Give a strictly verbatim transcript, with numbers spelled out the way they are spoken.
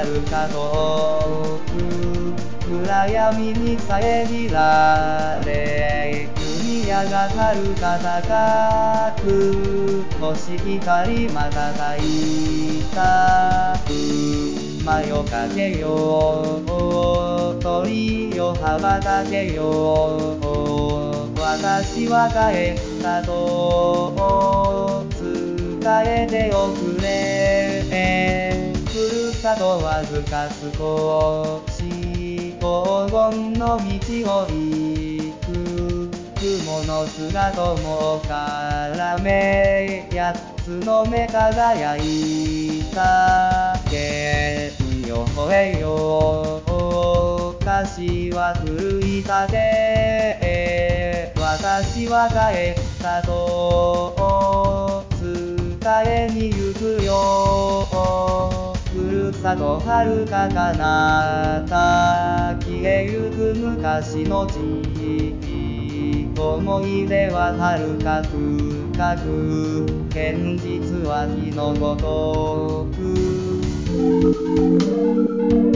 遥か遠く暗闇に遮られ海やが遥か高く星光瞬いた魔よかけよ鳥よ羽ばたけよ私は帰ったと伝えておくれふるさとわずか少し黄金の道を行く雲の姿も絡め八つの目輝いた剣よ吠えよ歌詞は奮い立て私は帰ったと伝えに行くよふるさと遥か彼方消えゆく昔の地域思い出は遥か深く現実は火のごとく